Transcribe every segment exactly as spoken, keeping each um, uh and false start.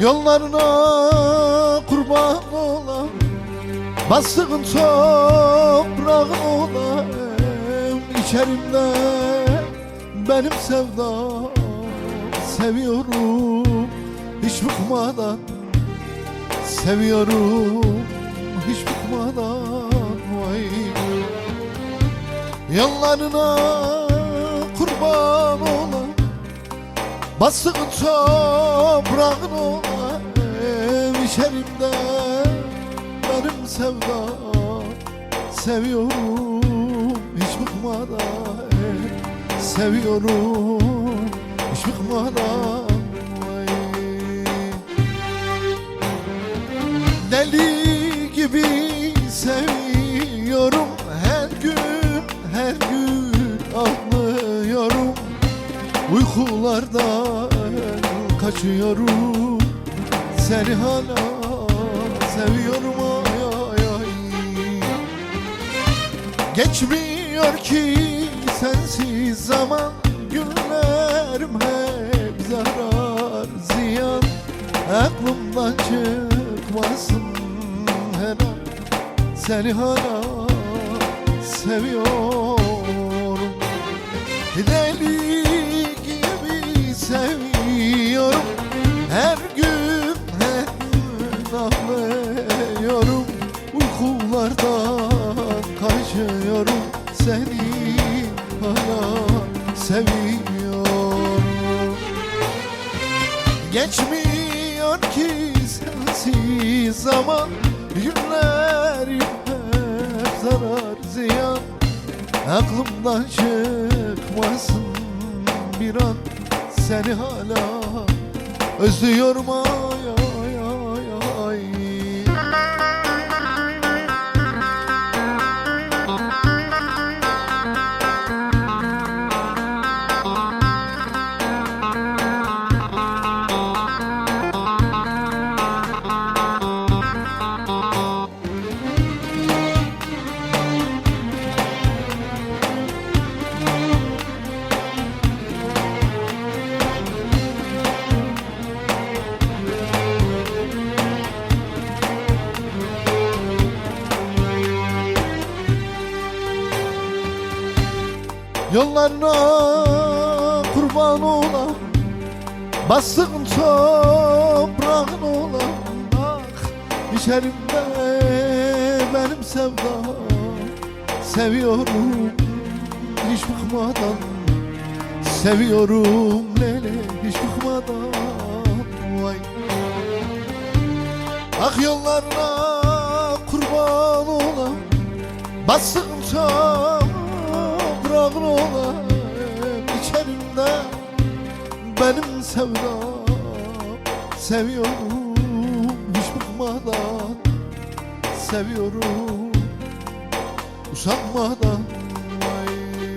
Yollarına kurban olam, bastığın toprağın olam. İçerimde benim sevdam, seviyorum hiç bıkmadan, seviyorum hiç bıkmadan. Vay. Yollarına kurban olam, bastığın toprağın olam. İçerimde benim sevdam, seviyorum hiç bıkmadan, seviyorum hiç bıkmadan. Vay. Deli gibi seviyorum, her gün her gün ağlıyorum. Uykulardan kaçıyorum, seni hala seviyorum. Ay ay ay. Geçmiyor ki sensiz zaman, günlerim hep zarar ziyan. Aklımdan çıkmasın her an, seni hala seviyorum. Deli gibi seviyorum, her gün her gün ağlıyorum. Uykulardan kaçıyorum, seni hala seviyorum. Geçmiyor ki sensiz zaman, günlerim hep zarar ziyan. Aklımdan çıkmasın bir an, seni hala özlüyorum. Ay ay ay ay. Yollarına kurban olam, bastığın toprağın olam. Bak içerimde benim sevdam, seviyorum hiç bıkmadan, seviyorum lele hiç bıkmadan. Vay. Ak yollarına kurban olam, bastığın toprağın olam. İçerimde benim sevdam, seviyorum hiç bıkmadan, seviyorum usanmadan. Vay.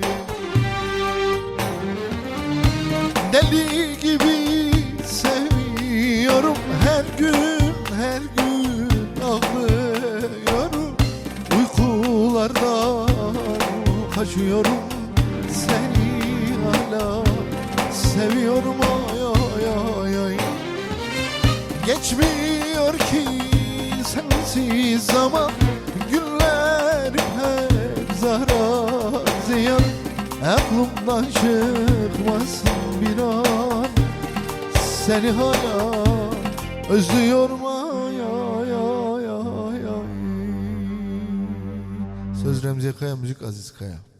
Deli gibi seviyorum, her gün her gün ağlıyorum. Uykulardan kaçıyorum, seni hala seviyorum. Ay ay ay ay. Geçmiyor ki sensiz zaman, günlerim hep zarar ziyan. Aklımdan çıkmasın bir an, seni hala özlüyorum. Ay ay ay ay ay. Söz Remzi Kaya, müzik Aziz Kaya.